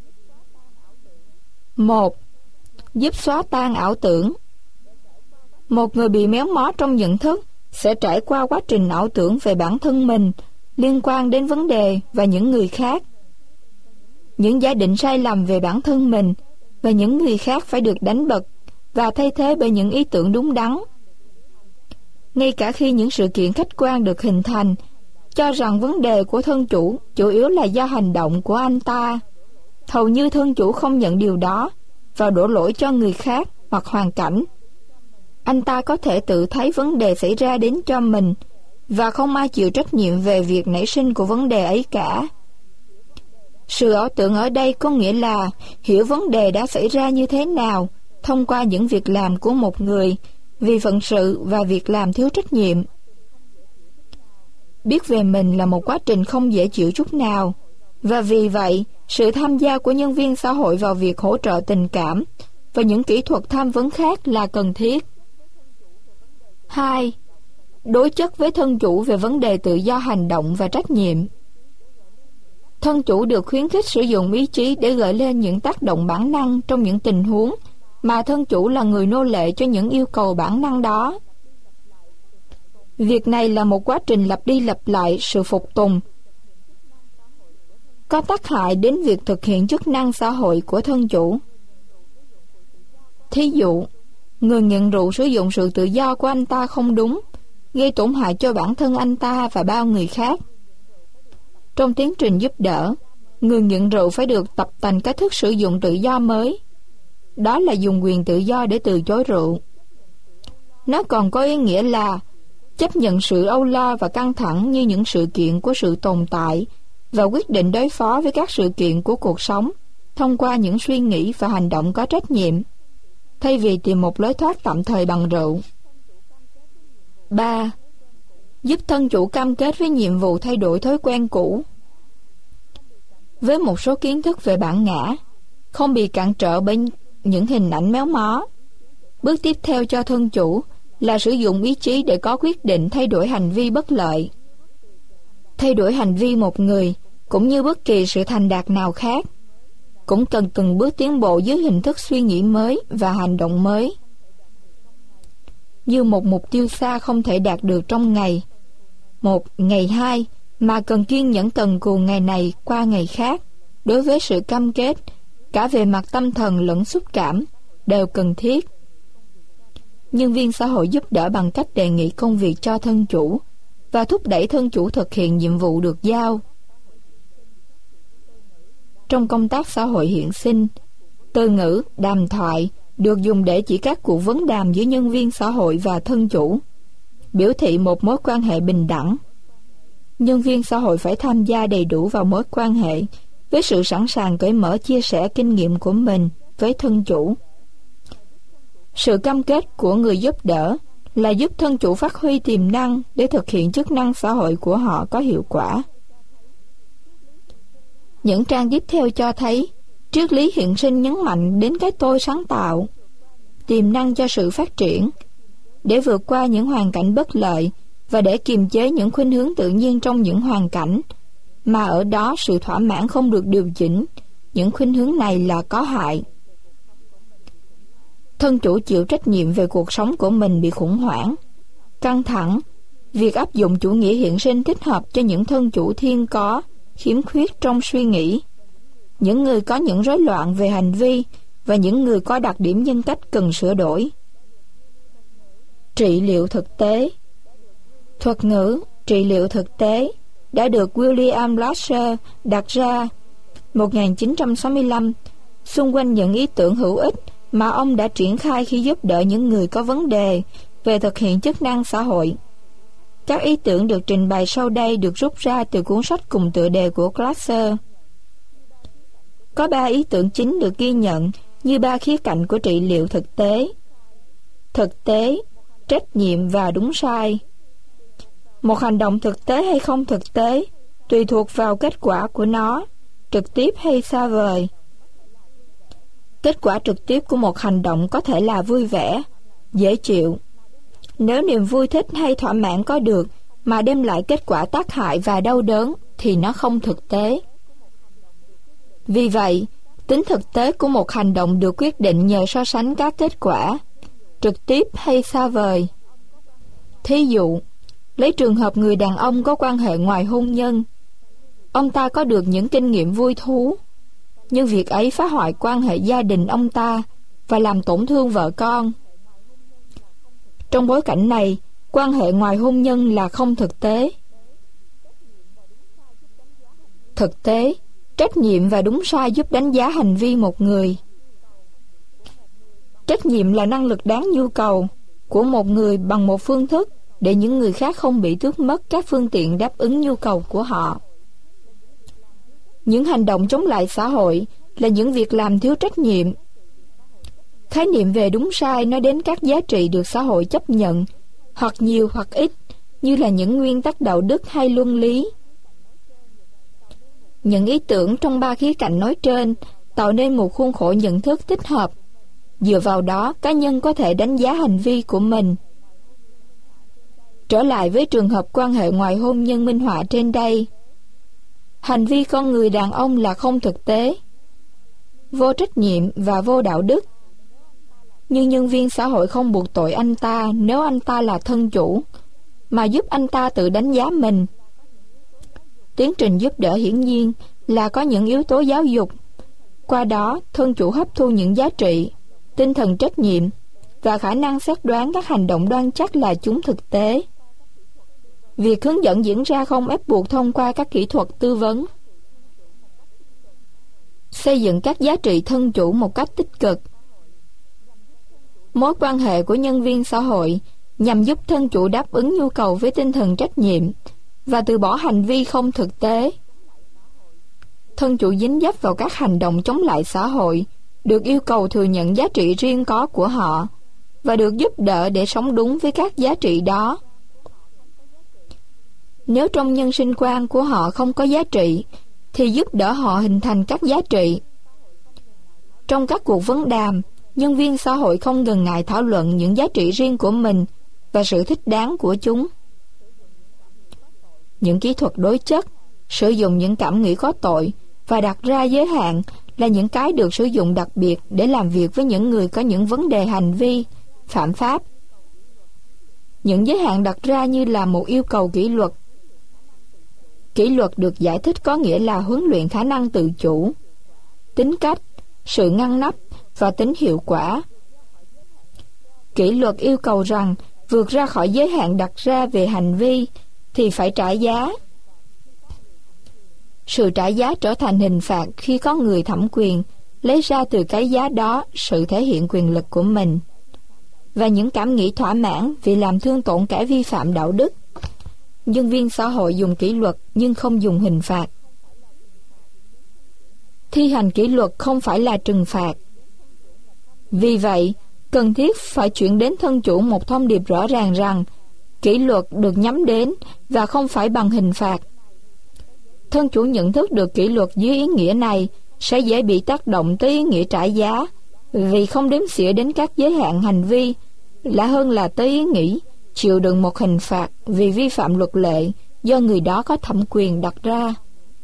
Speaker 1: một. Giúp xóa tan ảo tưởng. Một người bị méo mó trong nhận thức sẽ trải qua quá trình ảo tưởng về bản thân mình liên quan đến vấn đề và những người khác. Những giả định sai lầm về bản thân mình và những người khác phải được đánh bật và thay thế bởi những ý tưởng đúng đắn. Ngay cả khi những sự kiện khách quan được hình thành, cho rằng vấn đề của thân chủ chủ yếu là do hành động của anh ta, hầu như thân chủ không nhận điều đó và đổ lỗi cho người khác hoặc hoàn cảnh. Anh ta có thể tự thấy vấn đề xảy ra đến cho mình và không ai chịu trách nhiệm về việc nảy sinh của vấn đề ấy cả. Sự ảo tưởng ở đây có nghĩa là hiểu vấn đề đã xảy ra như thế nào thông qua những việc làm của một người vì phận sự và việc làm thiếu trách nhiệm. Biết về mình là một quá trình không dễ chịu chút nào, và vì vậy sự tham gia của nhân viên xã hội vào việc hỗ trợ tình cảm và những kỹ thuật tham vấn khác là cần thiết. hai. Đối chất với thân chủ về vấn đề tự do hành động và trách nhiệm. Thân chủ được khuyến khích sử dụng ý chí để gợi lên những tác động bản năng trong những tình huống mà thân chủ là người nô lệ cho những yêu cầu bản năng đó. Việc này là một quá trình lặp đi lặp lại sự phục tùng, có tác hại đến việc thực hiện chức năng xã hội của thân chủ. Thí dụ, người nghiện rượu sử dụng sự tự do của anh ta không đúng, gây tổn hại cho bản thân anh ta và bao người khác. Trong tiến trình giúp đỡ, người nghiện rượu phải được tập tành cách thức sử dụng tự do mới. Đó là dùng quyền tự do để từ chối rượu. Nó còn có ý nghĩa là chấp nhận sự âu lo và căng thẳng như những sự kiện của sự tồn tại và quyết định đối phó với các sự kiện của cuộc sống thông qua những suy nghĩ và hành động có trách nhiệm, thay vì tìm một lối thoát tạm thời bằng rượu. ba. Giúp thân chủ cam kết với nhiệm vụ thay đổi thói quen cũ. Với một số kiến thức về bản ngã, không bị cản trở bởi những hình ảnh méo mó. Bước tiếp theo cho thân chủ là sử dụng ý chí để có quyết định thay đổi hành vi bất lợi. Thay đổi hành vi một người, cũng như bất kỳ sự thành đạt nào khác, cũng cần từng bước tiến bộ dưới hình thức suy nghĩ mới và hành động mới. Như một mục tiêu xa không thể đạt được trong ngày một, ngày hai, mà cần kiên nhẫn cần cù ngày này qua ngày khác, đối với sự cam kết, cả về mặt tâm thần lẫn xúc cảm, đều cần thiết. Nhân viên xã hội giúp đỡ bằng cách đề nghị công việc cho thân chủ và thúc đẩy thân chủ thực hiện nhiệm vụ được giao. Trong công tác xã hội hiện sinh, từ ngữ đàm thoại được dùng để chỉ các cuộc vấn đàm giữa nhân viên xã hội và thân chủ, biểu thị một mối quan hệ bình đẳng. Nhân viên xã hội phải tham gia đầy đủ vào mối quan hệ với sự sẵn sàng cởi mở chia sẻ kinh nghiệm của mình với thân chủ. Sự cam kết của người giúp đỡ là giúp thân chủ phát huy tiềm năng để thực hiện chức năng xã hội của họ có hiệu quả. Những trang tiếp theo cho thấy triết lý hiện sinh nhấn mạnh đến cái tôi sáng tạo, tiềm năng cho sự phát triển, để vượt qua những hoàn cảnh bất lợi và để kiềm chế những khuynh hướng tự nhiên trong những hoàn cảnh mà ở đó sự thỏa mãn không được điều chỉnh. Những khuynh hướng này là có hại. Thân chủ chịu trách nhiệm về cuộc sống của mình bị khủng hoảng, căng thẳng. Việc áp dụng chủ nghĩa hiện sinh thích hợp cho những thân chủ thiên có khiếm khuyết trong suy nghĩ, những người có những rối loạn về hành vi và những người có đặc điểm nhân cách cần sửa đổi. Trị liệu thực tế. Thuật ngữ trị liệu thực tế đã được William Lasher đặt ra một nghìn chín trăm sáu mươi lăm xung quanh những ý tưởng hữu ích mà ông đã triển khai khi giúp đỡ những người có vấn đề về thực hiện chức năng xã hội. Các ý tưởng được trình bày sau đây được rút ra từ cuốn sách cùng tựa đề của Lasser. Có ba ý tưởng chính được ghi nhận như ba khía cạnh của trị liệu thực tế: thực tế, trách nhiệm và đúng sai. Một hành động thực tế hay không thực tế tùy thuộc vào kết quả của nó, trực tiếp hay xa vời. Kết quả trực tiếp của một hành động có thể là vui vẻ, dễ chịu. Nếu niềm vui thích hay thỏa mãn có được mà đem lại kết quả tác hại và đau đớn thì nó không thực tế. Vì vậy, tính thực tế của một hành động được quyết định nhờ so sánh các kết quả, trực tiếp hay xa vời. Thí dụ, lấy trường hợp người đàn ông có quan hệ ngoài hôn nhân. Ông ta có được những kinh nghiệm vui thú, nhưng việc ấy phá hoại quan hệ gia đình ông ta và làm tổn thương vợ con. Trong bối cảnh này, quan hệ ngoài hôn nhân là không thực tế. Thực tế, trách nhiệm và đúng sai giúp đánh giá hành vi một người. Trách nhiệm là năng lực đáng nhu cầu của một người bằng một phương thức để những người khác không bị tước mất các phương tiện đáp ứng nhu cầu của họ. Những hành động chống lại xã hội là những việc làm thiếu trách nhiệm. Khái niệm về đúng sai nói đến các giá trị được xã hội chấp nhận, hoặc nhiều hoặc ít, như là những nguyên tắc đạo đức hay luân lý. Những ý tưởng trong ba khía cạnh nói trên tạo nên một khuôn khổ nhận thức thích hợp. Dựa vào đó, cá nhân có thể đánh giá hành vi của mình. Trở lại với trường hợp quan hệ ngoài hôn nhân minh họa trên đây. Hành vi con người đàn ông là không thực tế, vô trách nhiệm và vô đạo đức. Nhưng nhân viên xã hội không buộc tội anh ta nếu anh ta là thân chủ, mà giúp anh ta tự đánh giá mình. Tiến trình giúp đỡ hiển nhiên là có những yếu tố giáo dục. Qua đó, thân chủ hấp thu những giá trị, tinh thần trách nhiệm và khả năng xét đoán các hành động đoan chắc là chúng thực tế. Việc hướng dẫn diễn ra không ép buộc thông qua các kỹ thuật tư vấn. Xây dựng các giá trị thân chủ một cách tích cực. Mối quan hệ của nhân viên xã hội nhằm giúp thân chủ đáp ứng nhu cầu với tinh thần trách nhiệm và từ bỏ hành vi không thực tế. Thân chủ dính dấp vào các hành động chống lại xã hội được yêu cầu thừa nhận giá trị riêng có của họ và được giúp đỡ để sống đúng với các giá trị đó. Nếu trong nhân sinh quan của họ không có giá trị, thì giúp đỡ họ hình thành các giá trị. Trong các cuộc vấn đàm, nhân viên xã hội không ngần ngại thảo luận những giá trị riêng của mình và sự thích đáng của chúng. Những kỹ thuật đối chất, sử dụng những cảm nghĩ có tội và đặt ra giới hạn là những cái được sử dụng đặc biệt để làm việc với những người có những vấn đề hành vi, phạm pháp. Những giới hạn đặt ra như là một yêu cầu kỷ luật. Kỷ luật được giải thích có nghĩa là huấn luyện khả năng tự chủ, tính cách, sự ngăn nắp và tính hiệu quả. Kỷ luật yêu cầu rằng vượt ra khỏi giới hạn đặt ra về hành vi thì phải trả giá. Sự trả giá trở thành hình phạt khi có người thẩm quyền lấy ra từ cái giá đó sự thể hiện quyền lực của mình và những cảm nghĩ thỏa mãn vì làm thương tổn kẻ vi phạm đạo đức. Nhân viên xã hội dùng kỷ luật nhưng không dùng hình phạt. Thi hành kỷ luật không phải là trừng phạt. Vì vậy, cần thiết phải chuyển đến thân chủ một thông điệp rõ ràng rằng kỷ luật được nhắm đến và không phải bằng hình phạt. Thân chủ nhận thức được kỷ luật dưới ý nghĩa này sẽ dễ bị tác động tới ý nghĩa trả giá, vì không đếm xỉa đến các giới hạn hành vi, lạ hơn là tới ý nghĩ chịu đựng một hình phạt vì vi phạm luật lệ do người đó có thẩm quyền đặt ra.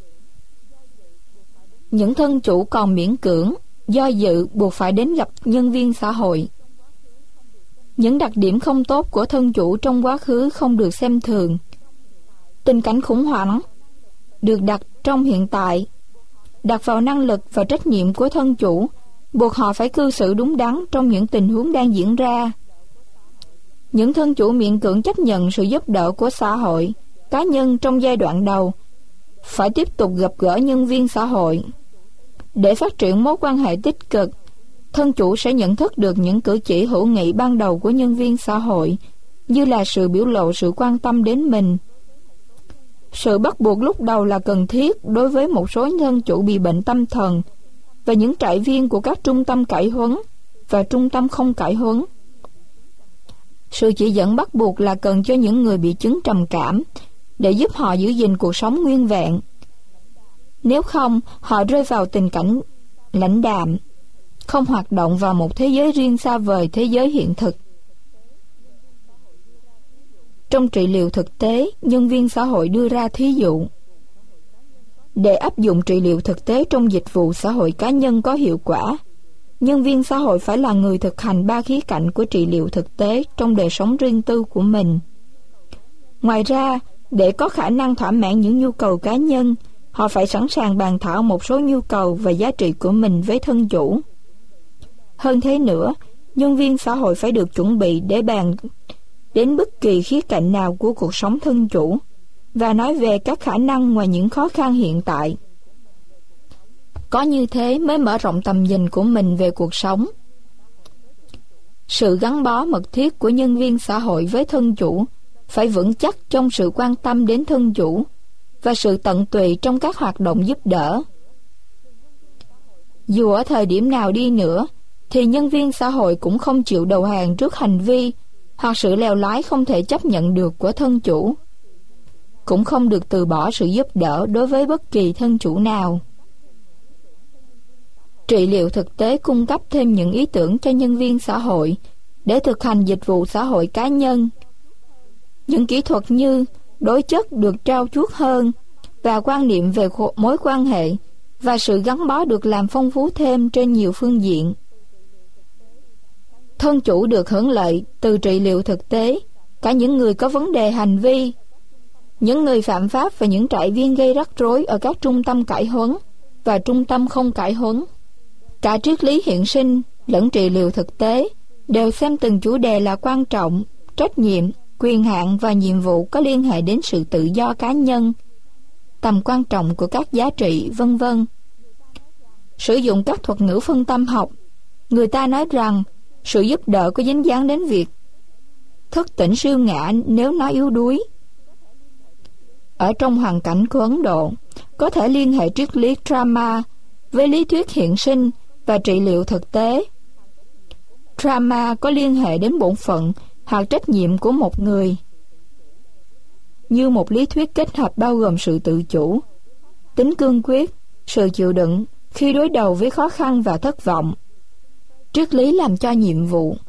Speaker 1: Những thân chủ còn miễn cưỡng, do dự buộc phải đến gặp nhân viên xã hội. Những đặc điểm không tốt của thân chủ trong quá khứ không được xem thường. Tình cảnh khủng hoảng được đặt trong hiện tại, đặt vào năng lực và trách nhiệm của thân chủ, buộc họ phải cư xử đúng đắn trong những tình huống đang diễn ra. Những thân chủ miễn cưỡng chấp nhận sự giúp đỡ của xã hội, cá nhân trong giai đoạn đầu, phải tiếp tục gặp gỡ nhân viên xã hội. Để phát triển mối quan hệ tích cực, thân chủ sẽ nhận thức được những cử chỉ hữu nghị ban đầu của nhân viên xã hội, như là sự biểu lộ sự quan tâm đến mình. Sự bắt buộc lúc đầu là cần thiết đối với một số thân chủ bị bệnh tâm thần và những trại viên của các trung tâm cải huấn và trung tâm không cải huấn. Sự chỉ dẫn bắt buộc là cần cho những người bị chứng trầm cảm để giúp họ giữ gìn cuộc sống nguyên vẹn. Nếu không, họ rơi vào tình cảnh lãnh đạm, không hoạt động vào một thế giới riêng xa vời thế giới hiện thực. Trong trị liệu thực tế, nhân viên xã hội đưa ra thí dụ. Để áp dụng trị liệu thực tế trong dịch vụ xã hội cá nhân có hiệu quả, nhân viên xã hội phải là người thực hành ba khía cạnh của trị liệu thực tế trong đời sống riêng tư của mình. Ngoài ra, để có khả năng thỏa mãn những nhu cầu cá nhân, họ phải sẵn sàng bàn thảo một số nhu cầu và giá trị của mình với thân chủ. Hơn thế nữa, nhân viên xã hội phải được chuẩn bị để bàn đến bất kỳ khía cạnh nào của cuộc sống thân chủ và nói về các khả năng ngoài những khó khăn hiện tại. Có như thế mới mở rộng tầm nhìn của mình về cuộc sống. Sự gắn bó mật thiết của nhân viên xã hội với thân chủ phải vững chắc trong sự quan tâm đến thân chủ và sự tận tụy trong các hoạt động giúp đỡ. Dù ở thời điểm nào đi nữa, thì nhân viên xã hội cũng không chịu đầu hàng trước hành vi hoặc sự lèo lái không thể chấp nhận được của thân chủ, cũng không được từ bỏ sự giúp đỡ đối với bất kỳ thân chủ nào. Trị liệu thực tế cung cấp thêm những ý tưởng cho nhân viên xã hội để thực hành dịch vụ xã hội cá nhân. Những kỹ thuật như đối chất được trau chuốt hơn và quan niệm về mối quan hệ và sự gắn bó được làm phong phú thêm trên nhiều phương diện. Thân chủ được hưởng lợi từ trị liệu thực tế, cả những người có vấn đề hành vi, những người phạm pháp và những trại viên gây rắc rối ở các trung tâm cải huấn và trung tâm không cải huấn. Cả triết lý hiện sinh lẫn trị liệu thực tế đều xem từng chủ đề là quan trọng, trách nhiệm, quyền hạn và nhiệm vụ có liên hệ đến sự tự do cá nhân, tầm quan trọng của các giá trị, vân vân. Sử dụng các thuật ngữ phân tâm học, người ta nói rằng sự giúp đỡ có dính dáng đến việc thức tỉnh siêu ngã nếu nó yếu đuối. Ở trong hoàn cảnh của Ấn Độ, có thể liên hệ triết lý Dharma với lý thuyết hiện sinh và trị liệu thực tế. Dharma có liên hệ đến bổn phận hoặc trách nhiệm của một người, như một lý thuyết kết hợp bao gồm sự tự chủ, tính cương quyết, sự chịu đựng khi đối đầu với khó khăn và thất vọng. Triết lý làm cho nhiệm vụ.